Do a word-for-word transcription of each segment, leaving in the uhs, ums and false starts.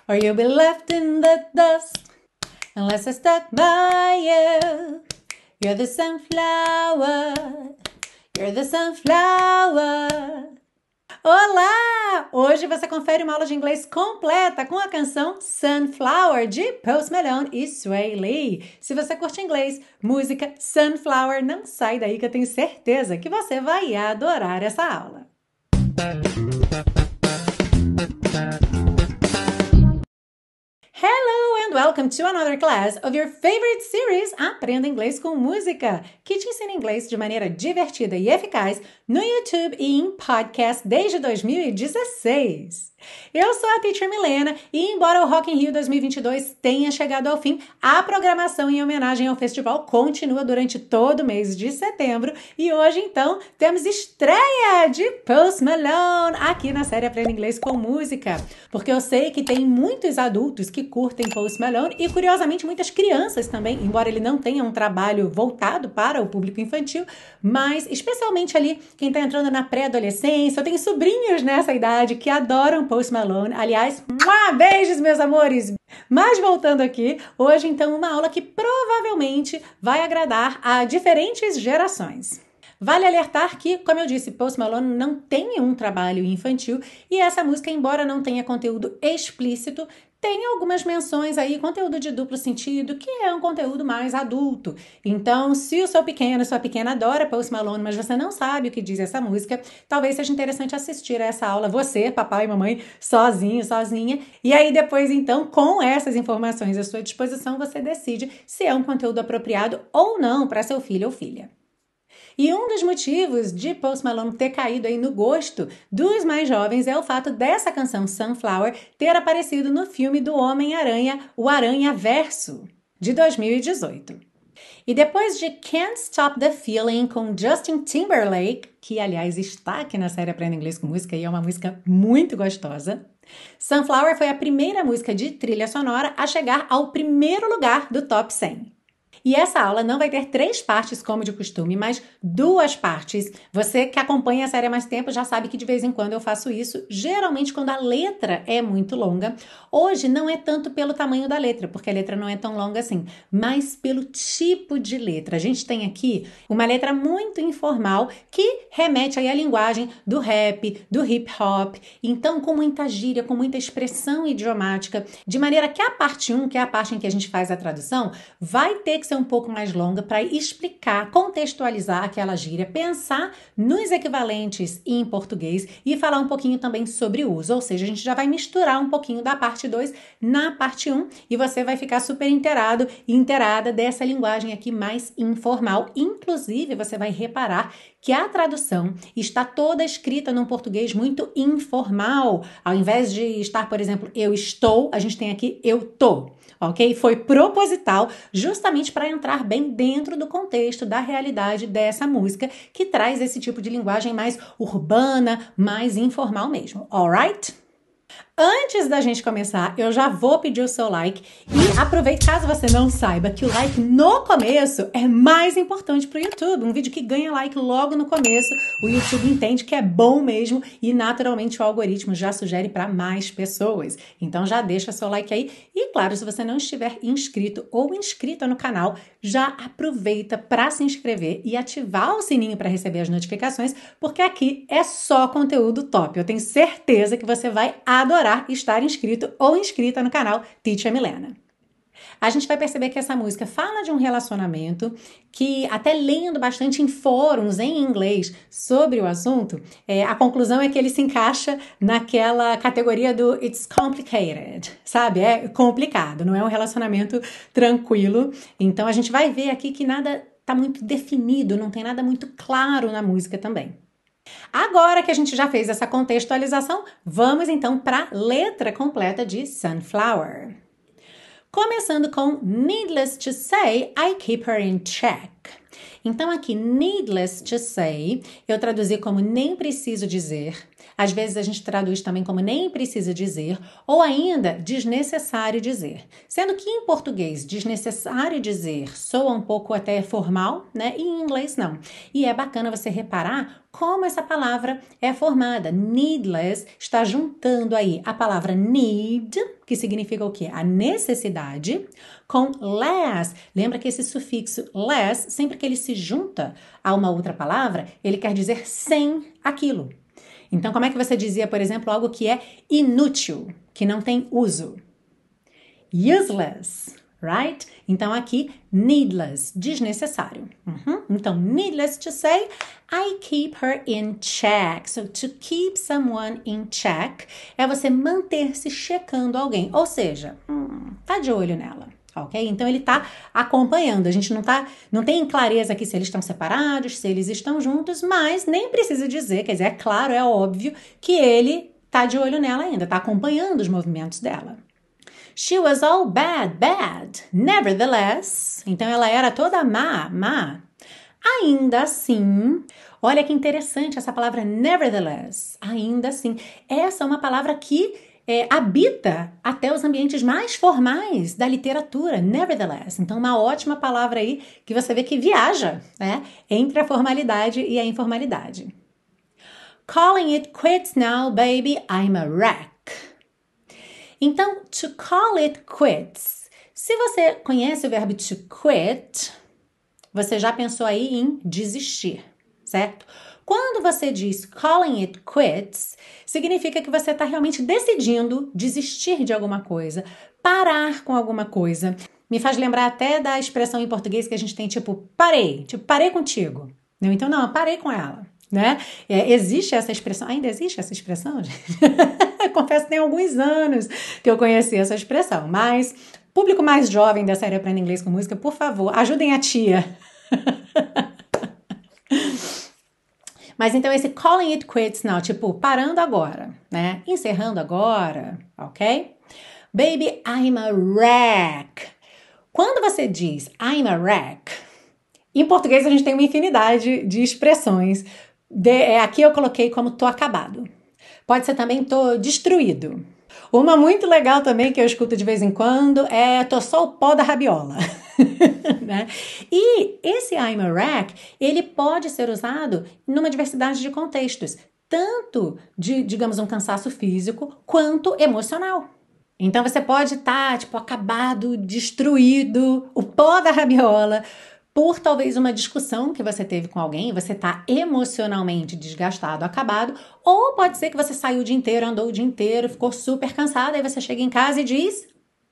or you'll be left in the dust unless I stuck by you. You're the sunflower, you're the sunflower. Olá! Hoje você confere uma aula de inglês completa com a canção Sunflower, de Post Malone e Swae Lee. Se você curte inglês, música, Sunflower, não sai daí que eu tenho certeza que você vai adorar essa aula. Hello and welcome to another class of your favorite series Aprenda Inglês com Música, que te ensina inglês de maneira divertida e eficaz no YouTube e em podcast desde dois mil e dezesseis. Eu sou a Teacher Milena e, embora o Rock in Rio dois mil e vinte e dois tenha chegado ao fim, a programação em homenagem ao festival continua durante todo o mês de setembro e hoje, então, temos estreia de Post Malone aqui na série Aprenda Inglês com Música, porque eu sei que tem muitos adultos que curtem Post Malone e, curiosamente, muitas crianças também, embora ele não tenha um trabalho voltado para o público infantil, mas especialmente ali quem está entrando na pré-adolescência. Eu tenho sobrinhos nessa idade que adoram Post Malone. Aliás, mua, beijos, meus amores! Mas voltando aqui, hoje então uma aula que provavelmente vai agradar a diferentes gerações. Vale alertar que, como eu disse, Post Malone não tem um trabalho infantil e essa música, embora não tenha conteúdo explícito, tem algumas menções aí, conteúdo de duplo sentido, que é um conteúdo mais adulto. Então, se o seu pequeno, sua pequena adora Post Malone, mas você não sabe o que diz essa música, talvez seja interessante assistir a essa aula, você, papai e mamãe, sozinho, sozinha. E aí depois, então, com essas informações à sua disposição, você decide se é um conteúdo apropriado ou não para seu filho ou filha. E um dos motivos de Post Malone ter caído aí no gosto dos mais jovens é o fato dessa canção Sunflower ter aparecido no filme do Homem-Aranha, o Aranhaverso, de dois mil e dezoito. E depois de Can't Stop the Feeling com Justin Timberlake, que aliás está aqui na série Aprenda Inglês com Música e é uma música muito gostosa, Sunflower foi a primeira música de trilha sonora a chegar ao primeiro lugar do Top cem. E essa aula não vai ter três partes como de costume, mas duas partes. Você que acompanha a série há mais tempo já sabe que de vez em quando eu faço isso, geralmente quando a letra é muito longa. Hoje não é tanto pelo tamanho da letra, porque a letra não é tão longa assim, mas pelo tipo de letra. A gente tem aqui uma letra muito informal que remete aí à linguagem do rap, do hip hop, então com muita gíria, com muita expressão idiomática, de maneira que a parte um, que é a parte em que a gente faz a tradução, vai ter que ser um pouco mais longa para explicar, contextualizar aquela gíria, pensar nos equivalentes em português e falar um pouquinho também sobre o uso. Ou seja, a gente já vai misturar um pouquinho da parte dois na parte um e você vai ficar super inteirado e inteirada dessa linguagem aqui mais informal. Inclusive, você vai reparar que a tradução está toda escrita num português muito informal. Ao invés de estar, por exemplo, eu estou, a gente tem aqui eu tô. Ok? Foi proposital justamente para entrar bem dentro do contexto da realidade dessa música que traz esse tipo de linguagem mais urbana, mais informal mesmo. Alright? Antes da gente começar, eu já vou pedir o seu like e aproveite, caso você não saiba, que o like no começo é mais importante para o YouTube. Um vídeo que ganha like logo no começo, o YouTube entende que é bom mesmo e naturalmente o algoritmo já sugere para mais pessoas. Então já deixa seu like aí e, claro, se você não estiver inscrito ou inscrita no canal, já aproveita para se inscrever e ativar o sininho para receber as notificações, porque aqui é só conteúdo top. Eu tenho certeza que você vai adorar estar inscrito ou inscrita no canal Teacher Milena. A gente vai perceber que essa música fala de um relacionamento que, até lendo bastante em fóruns em inglês sobre o assunto, é, a conclusão é que ele se encaixa naquela categoria do it's complicated, sabe? É complicado, não é um relacionamento tranquilo. Então a gente vai ver aqui que nada está muito definido, não tem nada muito claro na música também. Agora que a gente já fez essa contextualização, vamos então para a letra completa de Sunflower. Começando com Needless to say, I keep her in check. Então aqui, needless to say, eu traduzi como nem preciso dizer. Às vezes a gente traduz também como nem precisa dizer, ou ainda desnecessário dizer. Sendo que em português, desnecessário dizer soa um pouco até formal, né? E em inglês não. E é bacana você reparar como essa palavra é formada. Needless está juntando aí a palavra need, que significa o quê? A necessidade, com less. Lembra que esse sufixo less, sempre que ele se junta a uma outra palavra, ele quer dizer sem aquilo. Então, como é que você dizia, por exemplo, algo que é inútil, que não tem uso? Useless, right? Então, aqui, needless, desnecessário. Uhum. Então, needless to say, I keep her in check. So, to keep someone in check é você manter-se checando alguém. Ou seja, hum, tá de olho nela. Ok? Então, ele está acompanhando. A gente não, tá, não tem clareza aqui se eles estão separados, se eles estão juntos, mas nem precisa dizer, quer dizer, é claro, é óbvio que ele está de olho nela ainda, está acompanhando os movimentos dela. She was all bad, bad. Nevertheless, então ela era toda má, má. Ainda assim, olha que interessante essa palavra nevertheless. Ainda assim, essa é uma palavra que É, habita até os ambientes mais formais da literatura, nevertheless. Então, uma ótima palavra aí que você vê que viaja, né, entre a formalidade e a informalidade. Calling it quits now, baby, I'm a wreck. Então, to call it quits. Se você conhece o verbo to quit, você já pensou aí em desistir, certo? Quando você diz calling it quits, significa que você está realmente decidindo desistir de alguma coisa, parar com alguma coisa. Me faz lembrar até da expressão em português que a gente tem, tipo, parei, tipo, parei contigo. Não, então, não, parei com ela, né? É, existe essa expressão, ainda existe essa expressão, gente? Confesso que tem alguns anos que eu conheci essa expressão, mas público mais jovem da série Aprenda Inglês com Música, por favor, ajudem a tia. Mas então esse calling it quits now, tipo, parando agora, né? Encerrando agora, ok? Baby, I'm a wreck. Quando você diz I'm a wreck, em português a gente tem uma infinidade de expressões. De, é, aqui eu coloquei como tô acabado. Pode ser também tô destruído. Uma muito legal também que eu escuto de vez em quando é tô só o pó da rabiola. Né? E esse I'm a wreck, ele pode ser usado numa diversidade de contextos, tanto de, digamos, um cansaço físico, quanto emocional. Então você pode estar, tá, tipo, acabado, destruído, o pó da rabiola, por talvez uma discussão que você teve com alguém, você está emocionalmente desgastado, acabado, ou pode ser que você saiu o dia inteiro, andou o dia inteiro, ficou super cansado, aí você chega em casa e diz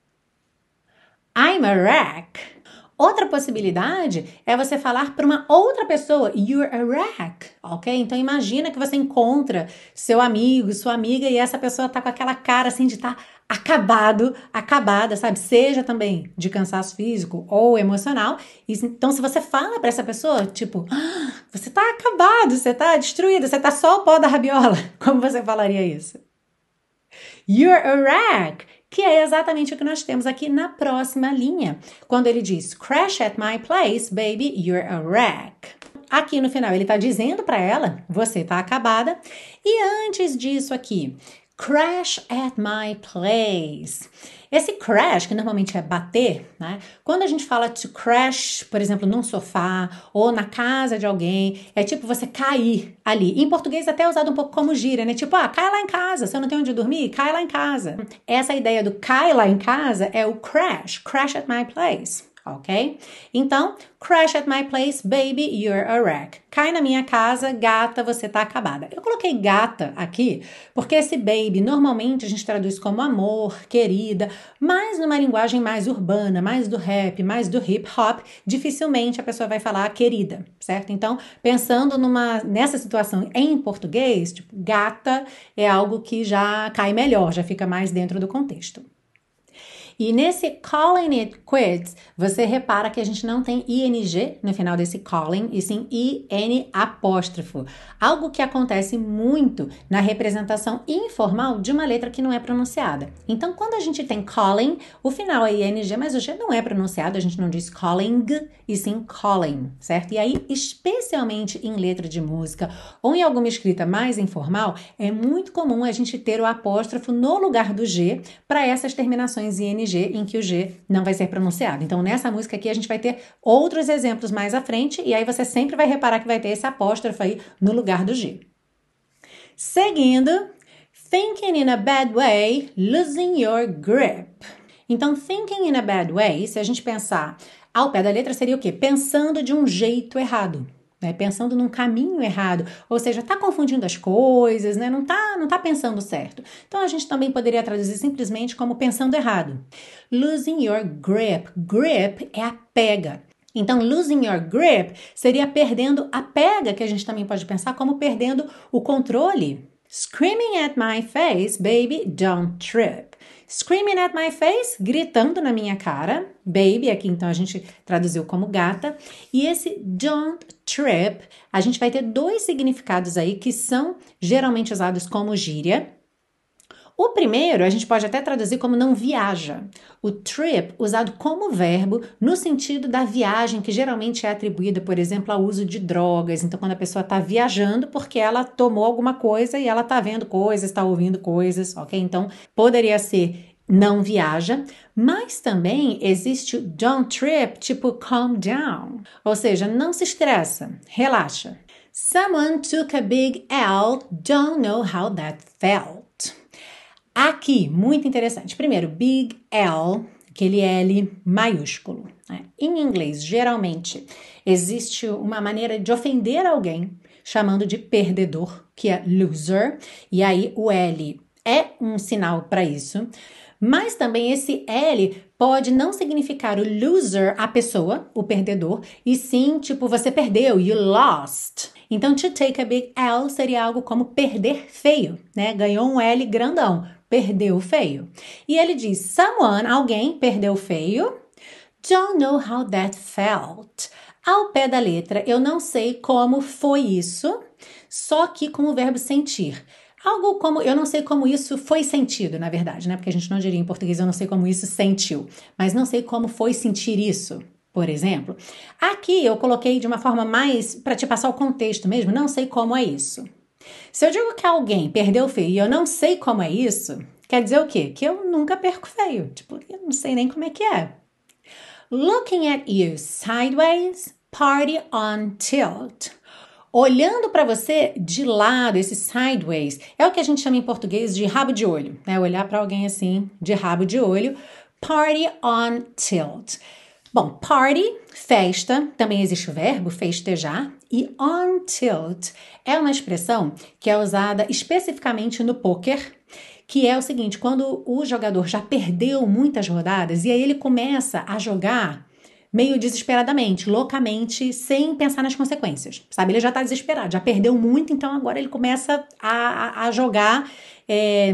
I'm a wreck. Outra possibilidade é você falar para uma outra pessoa, you're a wreck, ok? Então imagina que você encontra seu amigo, sua amiga e essa pessoa tá com aquela cara assim de estar tá acabado, acabada, sabe? Seja também de cansaço físico ou emocional. Então se você fala para essa pessoa, tipo, ah, você tá acabado, você tá destruído, você tá só o pó da rabiola. Como você falaria isso? You're a wreck. Que é exatamente o que nós temos aqui na próxima linha. Quando ele diz, crash at my place, baby, you're a wreck. Aqui no final ele está dizendo para ela, você está acabada. E antes disso aqui, crash at my place. Esse crash, que normalmente é bater, né? Quando a gente fala to crash, por exemplo, num sofá ou na casa de alguém, é tipo você cair ali. Em português até é usado um pouco como gíria, né? Tipo, ah, cai lá em casa. Se eu não tenho onde dormir, cai lá em casa. Essa ideia do cai lá em casa é o crash, crash at my place. Ok? Então, crash at my place, baby, you're a wreck. Cai na minha casa, gata, você tá acabada. Eu coloquei gata aqui porque esse baby normalmente a gente traduz como amor, querida, mas numa linguagem mais urbana, mais do rap, mais do hip hop, dificilmente a pessoa vai falar querida, certo? Então, pensando numa, nessa situação em português, tipo, gata é algo que já cai melhor, já fica mais dentro do contexto. E nesse calling it quits, você repara que a gente não tem ing no final desse calling, e sim in apóstrofo. Algo que acontece muito na representação informal de uma letra que não é pronunciada. Então, quando a gente tem calling, o final é ing, mas o G não é pronunciado, a gente não diz calling, e sim calling, certo? E aí, especialmente em letra de música ou em alguma escrita mais informal, é muito comum a gente ter o apóstrofo no lugar do G para essas terminações ing em que o G não vai ser pronunciado. Então, nessa música aqui, a gente vai ter outros exemplos mais à frente e aí você sempre vai reparar que vai ter esse apóstrofo aí no lugar do G. Seguindo, thinking in a bad way, losing your grip. Então, thinking in a bad way, se a gente pensar ao pé da letra, seria o quê? Pensando de um jeito errado. Né, pensando num caminho errado, ou seja, está confundindo as coisas, né, não está não tá pensando certo. Então, a gente também poderia traduzir simplesmente como pensando errado. Losing your grip. Grip é a pega. Então, losing your grip seria perdendo a pega, que a gente também pode pensar como perdendo o controle. Screaming at my face, baby, don't trip. Screaming at my face, gritando na minha cara. Baby, aqui então a gente traduziu como gata. E esse don't trip, a gente vai ter dois significados aí que são geralmente usados como gíria. O primeiro, a gente pode até traduzir como não viaja. O trip, usado como verbo, no sentido da viagem, que geralmente é atribuída, por exemplo, ao uso de drogas. Então, quando a pessoa está viajando porque ela tomou alguma coisa e ela está vendo coisas, está ouvindo coisas, ok? Então, poderia ser não viaja, mas também existe o don't trip, tipo calm down. Ou seja, não se estressa, relaxa. Someone took a big L, don't know how that felt. Aqui, muito interessante. Primeiro, big L, aquele L maiúsculo. Né? Em inglês, geralmente, existe uma maneira de ofender alguém chamando de perdedor, que é loser. E aí, o L é um sinal para isso. Mas também esse L pode não significar o loser, a pessoa, o perdedor, e sim, tipo, você perdeu, you lost. Então, to take a big L seria algo como perder feio, né? Ganhou um L grandão, perdeu feio. E ele diz, someone, alguém, perdeu feio, don't know how that felt. Ao pé da letra, eu não sei como foi isso, só que com o verbo sentir. Algo como, eu não sei como isso foi sentido, na verdade, né? Porque a gente não diria em português, eu não sei como isso sentiu. Mas não sei como foi sentir isso, por exemplo. Aqui eu coloquei de uma forma mais, para te passar o contexto mesmo, não sei como é isso. Se eu digo que alguém perdeu feio e eu não sei como é isso, quer dizer o quê? Que eu nunca perco feio. Tipo, eu não sei nem como é que é. Looking at you sideways, party on tilt. Olhando para você de lado, esse sideways, é o que a gente chama em português de rabo de olho, né? Olhar para alguém assim, de rabo de olho. Party on tilt. Bom, party, festa, também existe o verbo festejar, e on tilt é uma expressão que é usada especificamente no poker, que é o seguinte, quando o jogador já perdeu muitas rodadas e aí ele começa a jogar meio desesperadamente, loucamente, sem pensar nas consequências, sabe? Ele já tá desesperado, já perdeu muito, então agora ele começa a, a, a jogar é,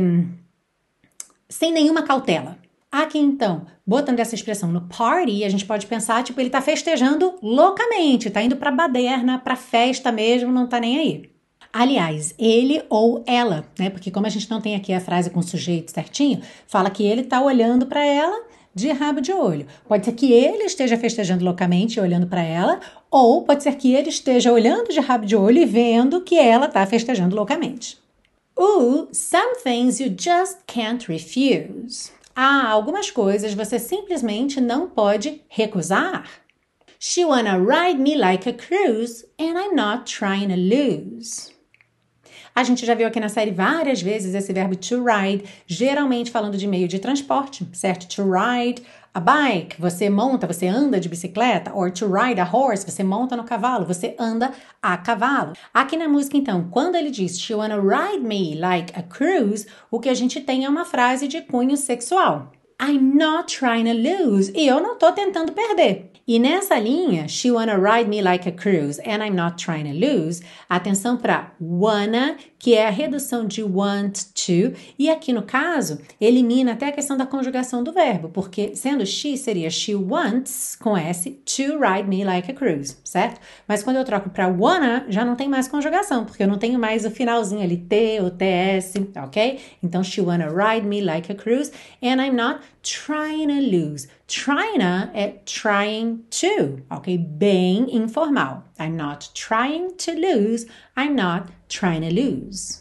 sem nenhuma cautela. Aqui, então, botando essa expressão no party, a gente pode pensar, tipo, ele tá festejando loucamente, tá indo pra baderna, pra festa mesmo, não tá nem aí. Aliás, ele ou ela, né? Porque como a gente não tem aqui a frase com sujeito certinho, fala que ele tá olhando pra ela de rabo de olho. Pode ser que ele esteja festejando loucamente e olhando para ela, ou pode ser que ele esteja olhando de rabo de olho e vendo que ela está festejando loucamente. Ooh, some things you just can't refuse. Há algumas coisas você simplesmente não pode recusar. She wanna ride me like a cruise and I'm not trying to lose. A gente já viu aqui na série várias vezes esse verbo to ride, geralmente falando de meio de transporte, certo? To ride a bike, você monta, você anda de bicicleta, or to ride a horse, você monta no cavalo, você anda a cavalo. Aqui na música, então, quando ele diz she wanna ride me like a cruise, o que a gente tem é uma frase de cunho sexual. I'm not trying to lose. E eu não tô tentando perder. E nessa linha, she wanna ride me like a cruise and I'm not trying to lose. Atenção para wanna, que é a redução de want to. E aqui no caso, elimina até a questão da conjugação do verbo, porque sendo she, seria she wants, com S, to ride me like a cruise, certo? Mas quando eu troco para wanna, já não tem mais conjugação, porque eu não tenho mais o finalzinho ali, T ou T S, ok? Então, she wanna ride me like a cruise and I'm not trying to lose. Trying é trying to, ok? Bem informal. I'm not trying to lose. I'm not trying to lose.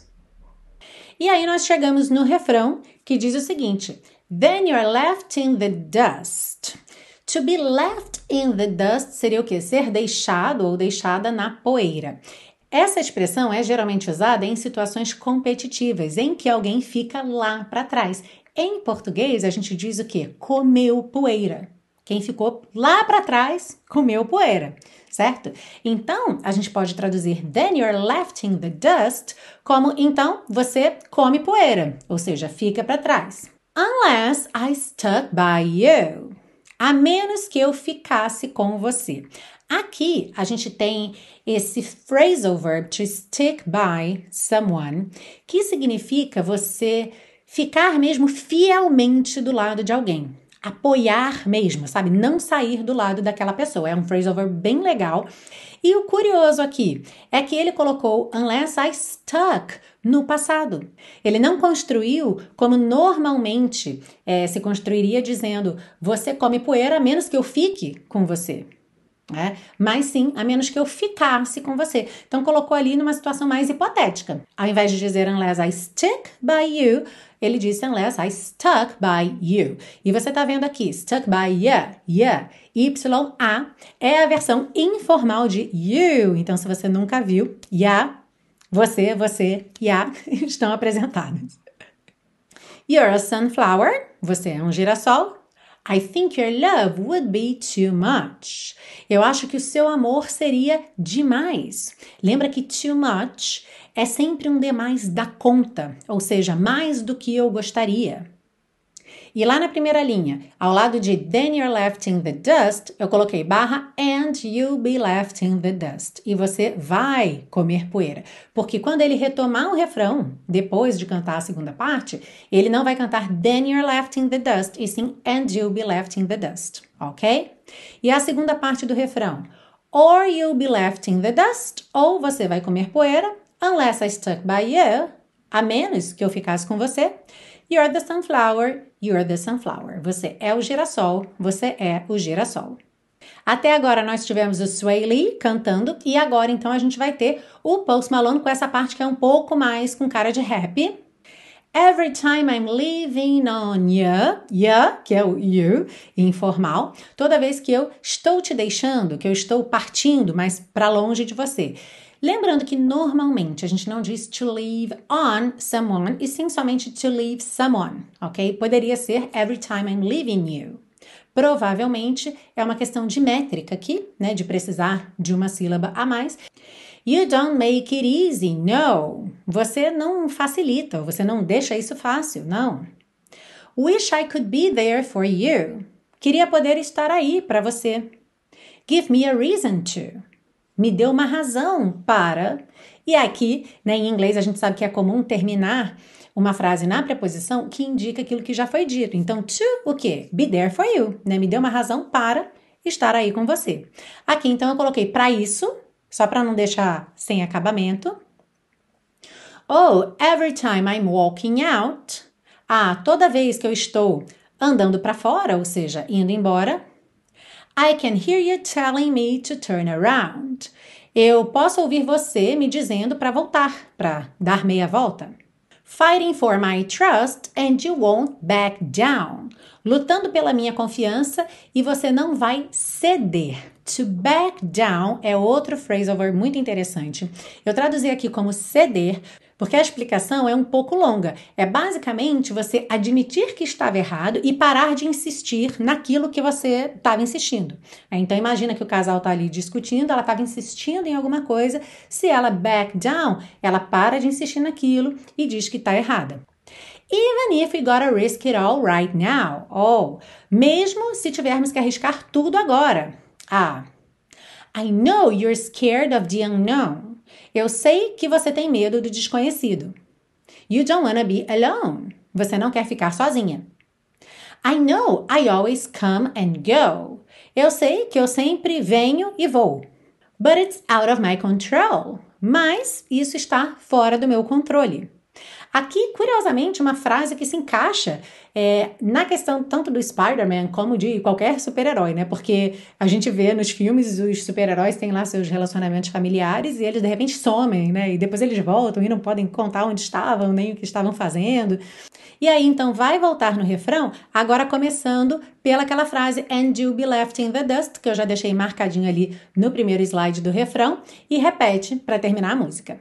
E aí nós chegamos no refrão que diz o seguinte: Then you're left in the dust. To be left in the dust seria o quê? Ser deixado ou deixada na poeira. Essa expressão é geralmente usada em situações competitivas, em que alguém fica lá para trás. Em português, a gente diz o quê? Comeu poeira. Quem ficou lá para trás, comeu poeira, certo? Então, a gente pode traduzir then you're left in the dust como então você come poeira, ou seja, fica para trás. Unless I stuck by you. A menos que eu ficasse com você. Aqui, a gente tem esse phrasal verb to stick by someone, que significa você ficar mesmo fielmente do lado de alguém. Apoiar mesmo, sabe? Não sair do lado daquela pessoa. É um phrasal verb bem legal. E o curioso aqui é que ele colocou unless I stuck no passado. Ele não construiu como normalmente é, se construiria dizendo você come poeira a menos que eu fique com você. É, mas sim, a menos que eu ficasse com você. Então, colocou ali numa situação mais hipotética. Ao invés de dizer unless I stick by you, ele disse unless I stuck by you. E você tá vendo aqui, stuck by ya, ya, Y-A, é a versão informal de you. Então, se você nunca viu, ya, você, você, ya, estão apresentados. You're a sunflower, você é um girassol. I think your love would be too much. Eu acho que o seu amor seria demais. Lembra que too much é sempre um demais da conta, ou seja, mais do que eu gostaria. E lá na primeira linha, ao lado de then you're left in the dust, eu coloquei barra and you'll be left in the dust. E você vai comer poeira. Porque quando ele retomar o refrão, depois de cantar a segunda parte, ele não vai cantar then you're left in the dust, e sim and you'll be left in the dust, ok? E a segunda parte do refrão, or you'll be left in the dust, ou você vai comer poeira, unless I stuck by you, a menos que eu ficasse com você. You're the sunflower, you're the sunflower. Você é o girassol, você é o girassol. Até agora nós tivemos o Sway Lee cantando e agora então a gente vai ter o Post Malone com essa parte que é um pouco mais com cara de rap. Every time I'm leaving on you, you, que é o you, informal, toda vez que eu estou te deixando, que eu estou partindo mais para longe de você. Lembrando que normalmente a gente não diz to leave on someone, e sim somente to leave someone, ok? Poderia ser every time I'm leaving you. Provavelmente é uma questão de métrica aqui, né? De precisar de uma sílaba a mais. You don't make it easy, no. Você não facilita, você não deixa isso fácil, não. Wish I could be there for you. Queria poder estar aí para você. Give me a reason to. Me deu uma razão para... E aqui, né, em inglês, a gente sabe que é comum terminar uma frase na preposição que indica aquilo que já foi dito. Então, to, o quê? Be there for you. Né? Me deu uma razão para estar aí com você. Aqui, então, eu coloquei para isso, só para não deixar sem acabamento. Oh, every time I'm walking out. Ah, toda vez que eu estou andando para fora, ou seja, indo embora. I can hear you telling me to turn around. Eu posso ouvir você me dizendo para voltar, para dar meia volta. Fighting for my trust and you won't back down. Lutando pela minha confiança e você não vai ceder. To back down é outro phrasal verb muito interessante. Eu traduzi aqui como ceder, porque a explicação é um pouco longa. É basicamente você admitir que estava errado e parar de insistir naquilo que você estava insistindo. Então imagina que o casal está ali discutindo, ela estava insistindo em alguma coisa. Se ela back down, ela para de insistir naquilo e diz que está errada. Even if we gotta risk it all right now. Ou, mesmo se tivermos que arriscar tudo agora. Ah, I know you're scared of the unknown. Eu sei que você tem medo do desconhecido. You don't wanna be alone. Você não quer ficar sozinha. I know I always come and go. Eu sei que eu sempre venho e vou. But it's out of my control. Mas isso está fora do meu controle. Aqui, curiosamente, uma frase que se encaixa é, na questão tanto do Spider-Man como de qualquer super-herói, né? Porque a gente vê nos filmes, os super-heróis têm lá seus relacionamentos familiares e eles, de repente, somem, né? E depois eles voltam e não podem contar onde estavam, nem o que estavam fazendo. E aí, então, vai voltar no refrão, agora começando pelaquela frase And you'll be left in the dust, que eu já deixei marcadinho ali no primeiro slide do refrão, e repete para terminar a música.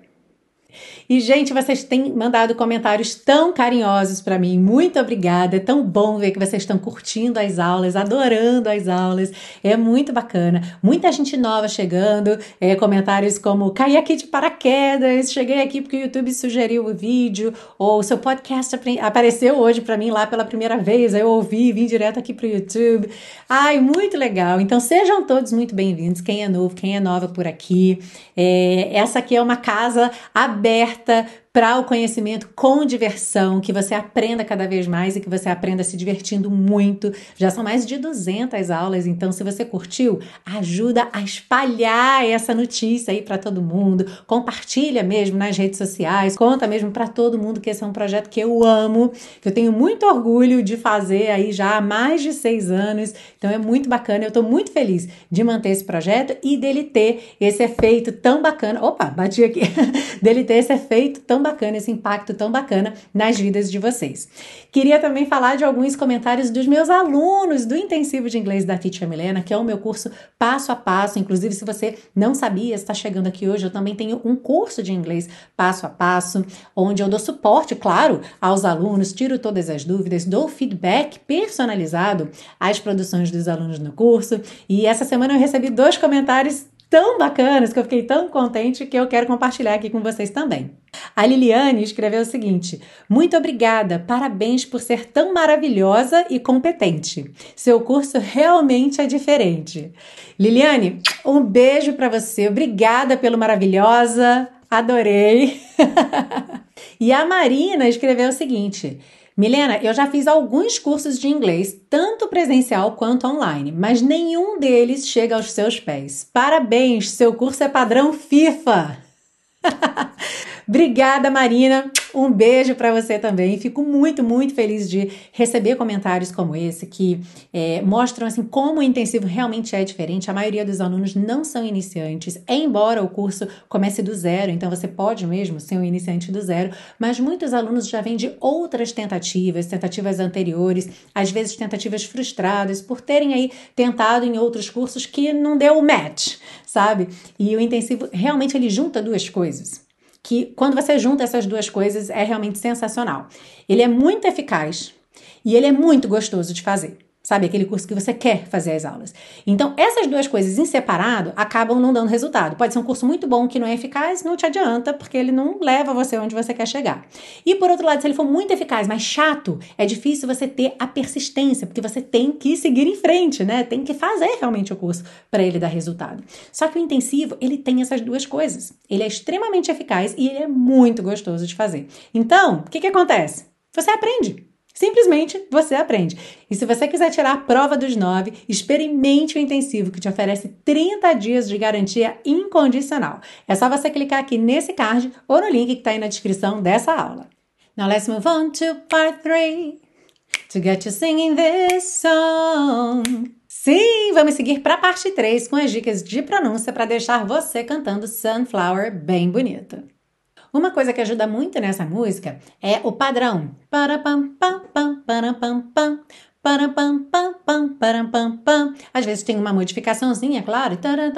E, gente, vocês têm mandado comentários tão carinhosos para mim. Muito obrigada. É tão bom ver que vocês estão curtindo as aulas, adorando as aulas. É muito bacana. Muita gente nova chegando. É, comentários como, caí aqui de paraquedas, cheguei aqui porque o YouTube sugeriu o vídeo, ou seu podcast apareceu hoje para mim lá pela primeira vez, aí eu ouvi, vim direto aqui pro YouTube. Ai, muito legal. Então, sejam todos muito bem-vindos. Quem é novo, quem é nova por aqui. É, essa aqui é uma casa aberta para o conhecimento com diversão, que você aprenda cada vez mais e que você aprenda se divertindo muito. Já são mais de duzentas aulas, então se você curtiu, ajuda a espalhar essa notícia aí para todo mundo, compartilha mesmo nas redes sociais, conta mesmo para todo mundo que esse é um projeto que eu amo, que eu tenho muito orgulho de fazer aí já há mais de seis anos, então é muito bacana, eu estou muito feliz de manter esse projeto e dele ter esse efeito tão bacana, opa, bati aqui, dele ter esse efeito tão bacana, esse impacto tão bacana nas vidas de vocês. Queria também falar de alguns comentários dos meus alunos do Intensivo de Inglês da Teacher Milena, que é o meu curso passo a passo. Inclusive, se você não sabia, está chegando aqui hoje, eu também tenho um curso de inglês passo a passo, onde eu dou suporte, claro, aos alunos, tiro todas as dúvidas, dou feedback personalizado às produções dos alunos no curso. E essa semana eu recebi dois comentários tão bacanas, que eu fiquei tão contente que eu quero compartilhar aqui com vocês também. A Liliane escreveu o seguinte: muito obrigada, parabéns por ser tão maravilhosa e competente. Seu curso realmente é diferente. Liliane, um beijo para você, obrigada pelo maravilhosa, adorei. E a Marina escreveu o seguinte: Milena, eu já fiz alguns cursos de inglês, tanto presencial quanto online, mas nenhum deles chega aos seus pés. Parabéns, seu curso é padrão FIFA! Obrigada, Marina. Um beijo para você também. Fico muito, muito feliz de receber comentários como esse que é, mostram assim como o intensivo realmente é diferente. A maioria dos alunos não são iniciantes, embora o curso comece do zero, então você pode mesmo ser um iniciante do zero, mas muitos alunos já vêm de outras tentativas, tentativas anteriores, às vezes tentativas frustradas por terem aí tentado em outros cursos que não deu o match, sabe? E o intensivo realmente ele junta duas coisas, que quando você junta essas duas coisas é realmente sensacional. Ele é muito eficaz e ele é muito gostoso de fazer. Sabe, aquele curso que você quer fazer as aulas. Então, essas duas coisas em separado acabam não dando resultado. Pode ser um curso muito bom que não é eficaz, não te adianta, porque ele não leva você onde você quer chegar. E, por outro lado, se ele for muito eficaz, mas chato, é difícil você ter a persistência, porque você tem que seguir em frente, né? Tem que fazer realmente o curso para ele dar resultado. Só que o intensivo, ele tem essas duas coisas. Ele é extremamente eficaz e ele é muito gostoso de fazer. Então, o que que acontece? Você aprende. Simplesmente você aprende. E se você quiser tirar a prova dos nove, experimente o intensivo que te oferece trinta dias de garantia incondicional. É só você clicar aqui nesse card ou no link que está aí na descrição dessa aula. Now let's move on to part three to get you singing this song. Sim, vamos seguir para a parte três com as dicas de pronúncia para deixar você cantando Sunflower bem bonito. Uma coisa que ajuda muito nessa música é o padrão. Às vezes tem uma modificaçãozinha, claro.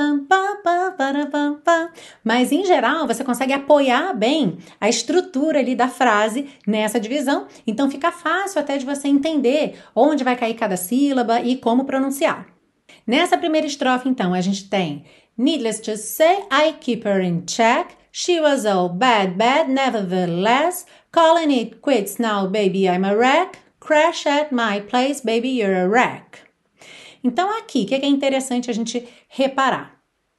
Mas, em geral, você consegue apoiar bem a estrutura ali da frase nessa divisão. Então, fica fácil até de você entender onde vai cair cada sílaba e como pronunciar. Nessa primeira estrofe, então, a gente tem Needless to say, I keep her in check. She was all bad, bad, nevertheless. Calling it quits now, baby, I'm a wreck. Crash at my place, baby, you're a wreck. Então, aqui, o que é interessante a gente reparar?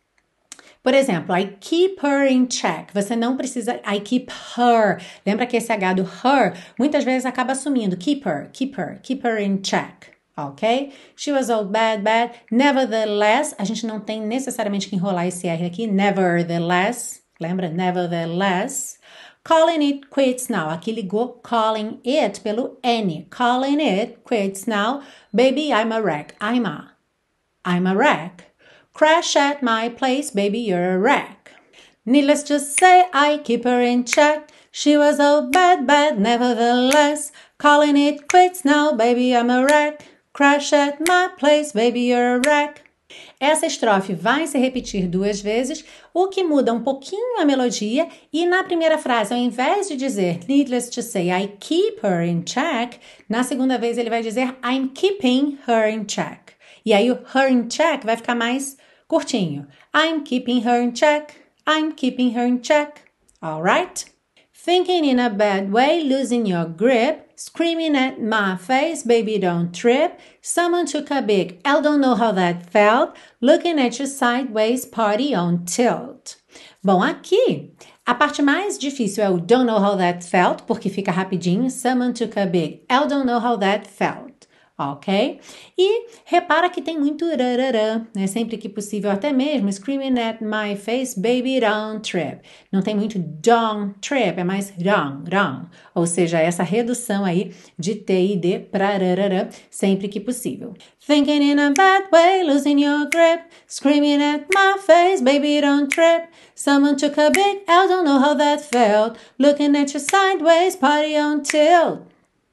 Por exemplo, I keep her in check. Você não precisa, I keep her. Lembra que esse H do her, muitas vezes acaba sumindo. Keep her, keep her, keep her in check. Ok? She was all bad, bad. Nevertheless, a gente não tem necessariamente que enrolar esse R aqui. Nevertheless. Lembra? Nevertheless. Calling it quits now. Aqui ligou calling it pelo N. Calling it quits now. Baby, I'm a wreck. I'm a. I'm a wreck. Crash at my place, baby, you're a wreck. Needless to say, I keep her in check. She was all bad, bad, nevertheless. Calling it quits now, baby, I'm a wreck. Crash at my place, baby, you're a wreck. Essa estrofe vai se repetir duas vezes, o que muda um pouquinho a melodia, e na primeira frase, ao invés de dizer needless to say, I keep her in check, na segunda vez ele vai dizer I'm keeping her in check. E aí o her in check vai ficar mais curtinho. I'm keeping her in check. I'm keeping her in check. Alright? Thinking in a bad way, losing your grip. Screaming at my face, baby don't trip. Someone took a big L, don't know how that felt. Looking at you sideways, party on tilt. Bom, aqui, a parte mais difícil é o don't know how that felt, porque fica rapidinho. Someone took a big L, don't know how that felt. Ok? E repara que tem muito rararã, né? Sempre que possível, até mesmo screaming at my face, baby don't trip. Não tem muito don't trip, é mais rang, rang. Ou seja, essa redução aí de T e D para rararã, sempre que possível. Thinking in a bad way, losing your grip. Screaming at my face, baby don't trip. Someone took a big L, don't know how that felt. Looking at you sideways, party on tilt.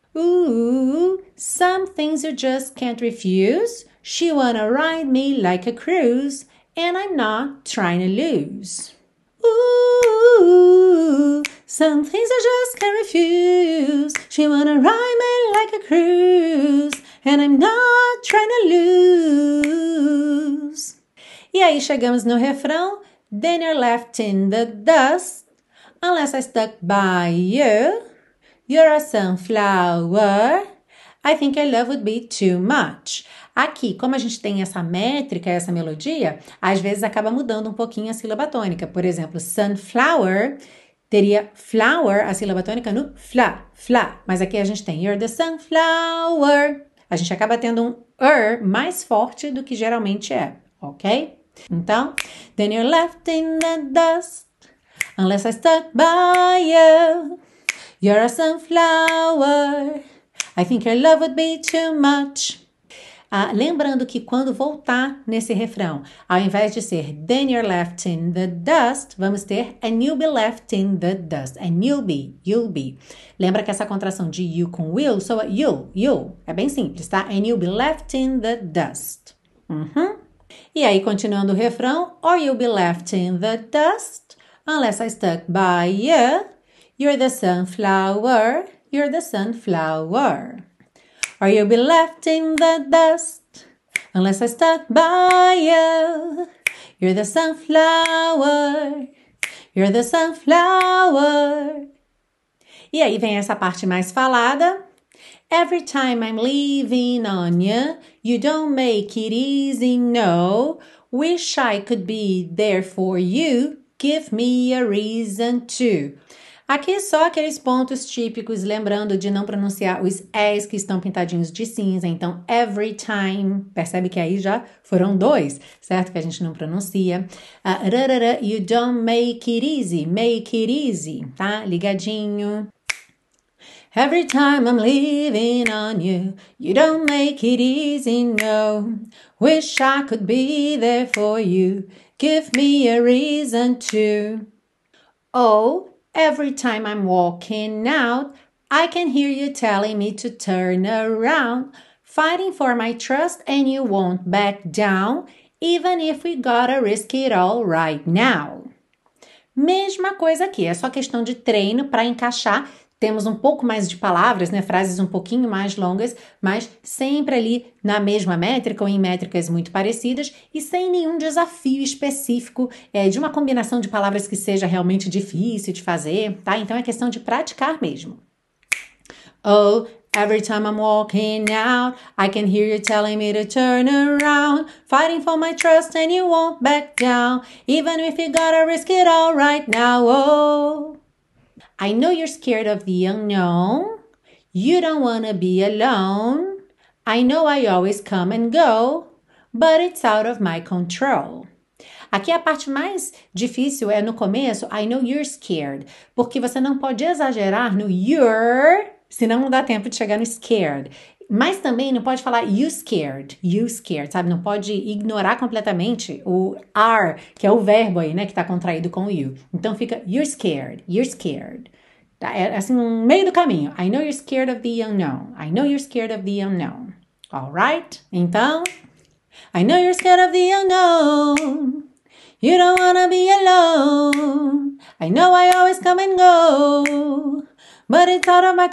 Ooh, some things you just can't refuse. She wanna ride me like a cruise, and I'm not trying to lose. Ooh, some things I just can't refuse. She wanna ride me like a cruise, and I'm not trying to lose. E aí chegamos no refrão. Then you're left in the dust, unless I stuck by you. You're a sunflower. I think your love would be too much. Aqui, como a gente tem essa métrica, essa melodia, às vezes acaba mudando um pouquinho a sílaba tônica. Por exemplo, sunflower teria flower, a sílaba tônica no fla, fla. Mas aqui a gente tem you're the sunflower. A gente acaba tendo um er mais forte do que geralmente é, ok? Então, then you're left in the dust, unless I stuck by you. You're a sunflower. I think your love would be too much. Ah, lembrando que quando voltar nesse refrão, ao invés de ser then you're left in the dust, vamos ter and you'll be left in the dust. And you'll be, you'll be. Lembra que essa contração de you com will soa you'll, you'll. É bem simples, tá? And you'll be left in the dust. Uhum. E aí, continuando o refrão, or you'll be left in the dust, unless I stuck by you. You're the sunflower, you're the sunflower. Or you'll be left in the dust, unless I stuck by you. You're the sunflower, you're the sunflower. E aí vem essa parte mais falada. Every time I'm leaving on you, you don't make it easy, no. Wish I could be there for you, give me a reason to. Aqui só aqueles pontos típicos, lembrando de não pronunciar os S que estão pintadinhos de cinza. Então, every time, percebe que aí já foram dois, certo? Que a gente não pronuncia. Uh, rarara, you don't make it easy, make it easy, tá? Ligadinho. Every time I'm leaving on you, you don't make it easy, no. Wish I could be there for you, give me a reason to. Oh, every time I'm walking out, I can hear you telling me to turn around, fighting for my trust and you won't back down, even if we gotta risk it all right now. Mesma coisa aqui, é só questão de treino para encaixar temos um pouco mais de palavras, né? Frases um pouquinho mais longas, mas sempre ali na mesma métrica ou em métricas muito parecidas e sem nenhum desafio específico é, de uma combinação de palavras que seja realmente difícil de fazer, tá? Então é questão de praticar mesmo. Oh, every time I'm walking out, I can hear you telling me to turn around, fighting for my trust and you won't back down, even if you gotta risk it all right now. Oh, I know you're scared of the unknown. You don't wanna be alone. I know I always come and go, but it's out of my control. Aqui a parte mais difícil é no começo, I know you're scared, porque você não pode exagerar no you're, senão não dá tempo de chegar no scared. Mas também não pode falar you scared, you scared, sabe? Não pode ignorar completamente o are, que é o verbo aí, né? Que tá contraído com o you. Então fica you're scared, you're scared. Tá? É assim, no meio do caminho. I know you're scared of the unknown. I know you're scared of the unknown. Alright? Então, I know you're scared of the unknown. You don't wanna be alone. I know I always come and go, but it's out of my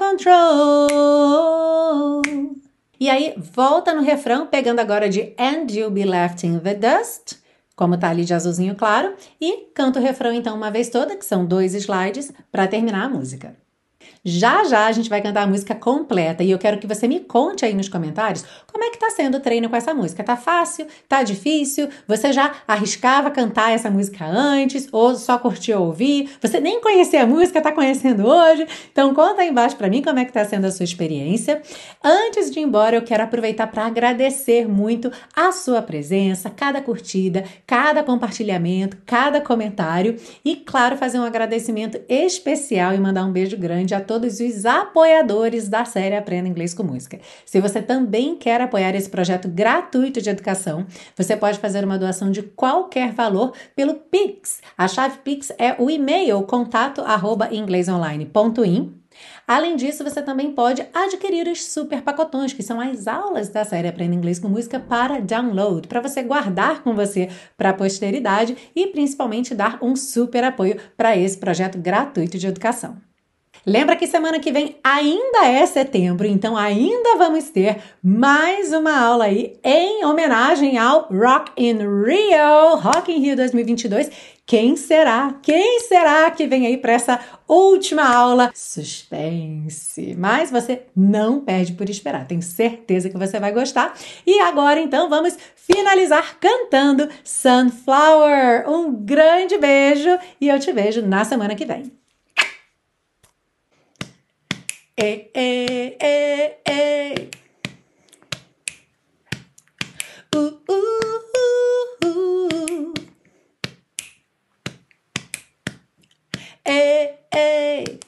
control. E aí, volta no refrão, pegando agora de And you'll be left in the dust, como tá ali de azulzinho claro, e canta o refrão então uma vez toda, que são dois slides, para terminar a música. Já já a gente vai cantar a música completa e eu quero que você me conte aí nos comentários como é que tá sendo o treino com essa música. Tá fácil? Tá difícil? Você já arriscava cantar essa música antes ou só curtiu ouvir? Você nem conhecia a música, tá conhecendo hoje? Então conta aí embaixo pra mim como é que tá sendo a sua experiência. Antes de ir embora, eu quero aproveitar para agradecer muito a sua presença, cada curtida, cada compartilhamento, cada comentário e, claro, fazer um agradecimento especial e mandar um beijo grande a todos os apoiadores da série Aprenda Inglês com Música. Se você também quer apoiar esse projeto gratuito de educação, você pode fazer uma doação de qualquer valor pelo Pix. A chave Pix é o e-mail contato arroba inglesonline ponto in. Além disso, você também pode adquirir os super pacotões, que são as aulas da série Aprenda Inglês com Música para download, para você guardar com você para a posteridade e principalmente dar um super apoio para esse projeto gratuito de educação. Lembra que semana que vem ainda é setembro, então ainda vamos ter mais uma aula aí em homenagem ao Rock in Rio, Rock in Rio dois mil e vinte e dois. Quem será? Quem será que vem aí para essa última aula? Suspense! Mas você não perde por esperar, tenho certeza que você vai gostar. E agora então vamos finalizar cantando Sunflower. Um grande beijo e eu te vejo na semana que vem. Ei, ei, ei, ei. Uh, uh, uh, uh. Ei, ei.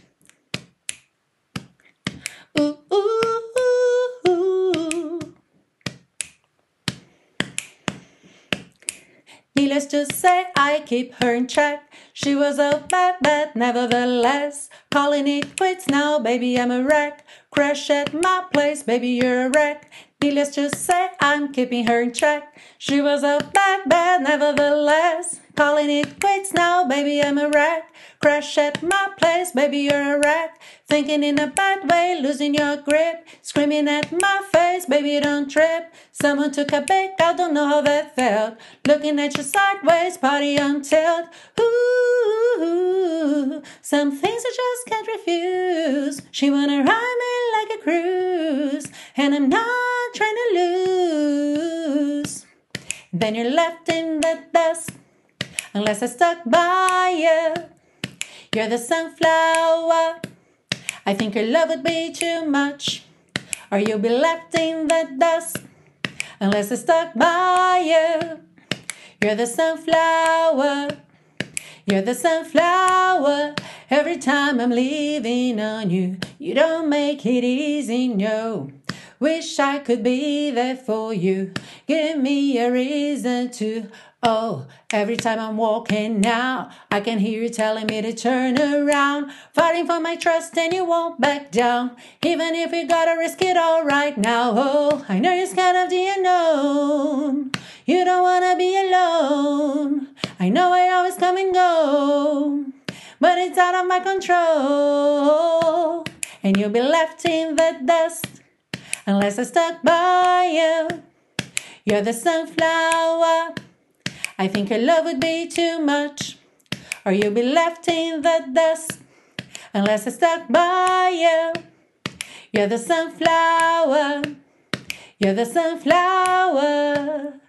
Uh, uh, uh, uh. Needless to say, I keep her in check. She was a bad, bad, nevertheless. Calling it quits now, baby, I'm a wreck. Crash at my place, baby, you're a wreck. Needless to say, I'm keeping her in check. She was a bad, bad, nevertheless. Calling it quits now, baby, I'm a wreck. Crash at my place, baby, you're a wreck. Thinking in a bad way, losing your grip. Screaming at my face, baby, don't trip. Someone took a big, I don't know how that felt. Looking at you sideways, party on tilt. Ooh, some things I just can't refuse. She wanna ride me like a cruise, and I'm not trying to lose. Then you're left in the dust, unless I stuck by you. You're the sunflower. I think your love would be too much, or you'll be left in the dust, unless I stuck by you. You're the sunflower. You're the sunflower. Every time I'm leaving on you, you don't make it easy, no. Wish I could be there for you. Give me a reason to. Oh, every time I'm walking now, I can hear you telling me to turn around. Fighting for my trust and you won't back down. Even if you gotta risk it all right now. Oh, I know you're scared of the unknown. You don't wanna be alone. I know I always come and go, but it's out of my control. And you'll be left in the dust unless I stuck by you. You're the sunflower. I think your love would be too much, or you'll be left in the dust unless I stuck by you. You're the sunflower. You're the sunflower.